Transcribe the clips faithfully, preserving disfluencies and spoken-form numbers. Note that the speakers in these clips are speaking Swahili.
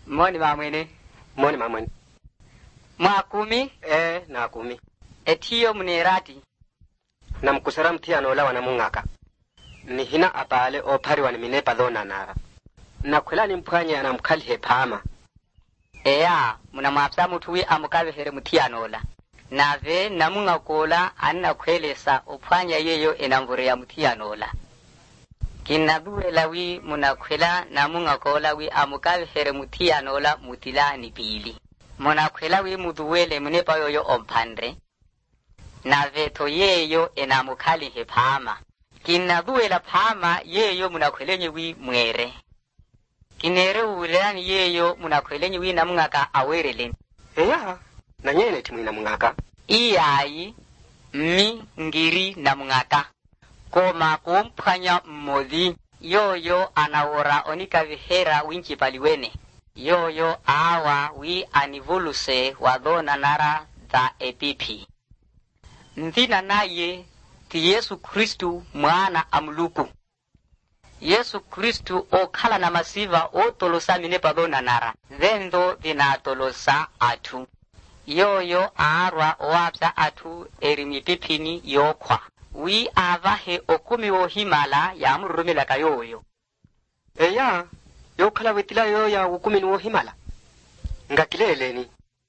Moni mamwene. Moni mamwene. Mwakumi? Eh, na kumi. Etiyo mnerati. Na mkusara mthiano la wana mungaka. Ni hina apale opari wani minepa dhona nara. Na kwela ni mpwanya na mkali hepama. Eya, muna mwapsa mutuwi amukabe here mthiano la. Nave na munga kola anna kwelesa opwanya yeyo enamvure ya mthiano la. Kinadue lawi muna kwela na munga kola wi amukabe here mthiano la mutila ni pili. Muna kwela wi muduwele munepa yoyo ompandre. Nave to yeyo enamukali hepama. Kinadue la pama yeyo muna kwelenye wi mwere. Kinere uwelani yeyo muna kwelenye wi na mungaka awerele. Eya, na nyene timu ina mungaka. Iyayi, mi, ngiri na mungaka. Koma kumpanya mmodhi. Yoyo anawora onika vihera winchi paliwene. Yoyo awa wi anivuluse wadhona nara za epipi. Nthina naye ti Yesu Kristu mwana amluku. Yesu Kristu okhala na masiva otolosa minepa dhona nara. Dhendo vinatolosa atu. Yoyo aarwa oapsa atu erimipipini yokwa. Wi avahe okumi wohimala ya murumila kayoyo. Eya, yokhala wetila yo ya ukumi ni wohimala. Ngakileleni.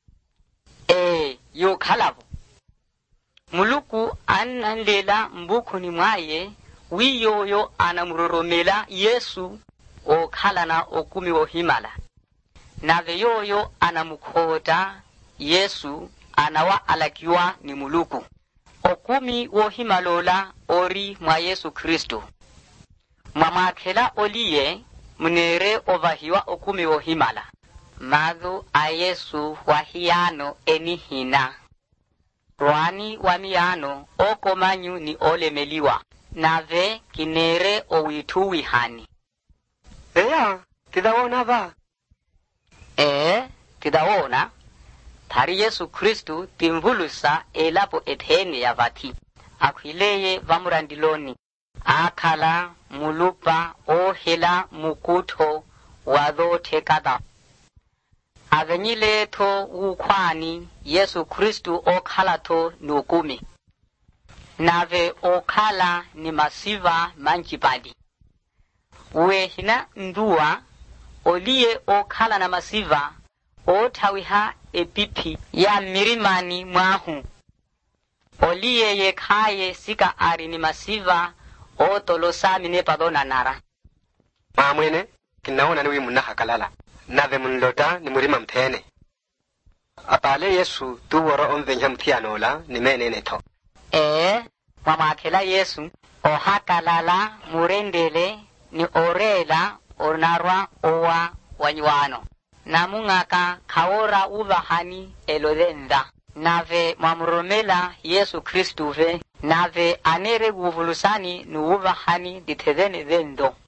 E, yokhalavo. Muluku anandela mbuku ni mwaye, wi yoyo anamururumila Yesu okhala na okumi wohimala. Nave yoyo anamukota Yesu anawa alakiwa ni muluku. Okumi wohimalola ori mwa Yesu Kristu. Mwamakela oliye mnere ovahiwa okumi wohimala. Madhu a Yesu wahiano enihina. Rwani wa miyano oko manyu ni olemeliwa. Nave kinere owituwi hani. Eya, tidawona va. Ee, tidawona. Thari Yesu Kristu timvulusa elapo ethene ya vati. Akwileye vamurandiloni. Akala mulupa ohela mukuto wadho tekada. Avenyile to ukwani Yesu Kristu okhala to nukumi. Nave okhala ni masiva manchipadi. Uwe hina ndua oliye okhala na masiva otawiha epipi ya mirimani mwahu. Oliye yekaye sika ari ni masiva otolosa minepa dhona nara. Mamwene, kinaona niwi munaha kalala. Nave munlota ni murima mthene. Apale Yesu tuwara omvenja mthianola ni menene to. Ee, mwamakela Yesu ohakalala murendele ni orela onarwa owa wanyuano. Namungaka kaora uvahani elodenda. Nave mwamuromela Yesu Kristu ve. Nave anere guvulusani ni uvahani ditedhene dhendo.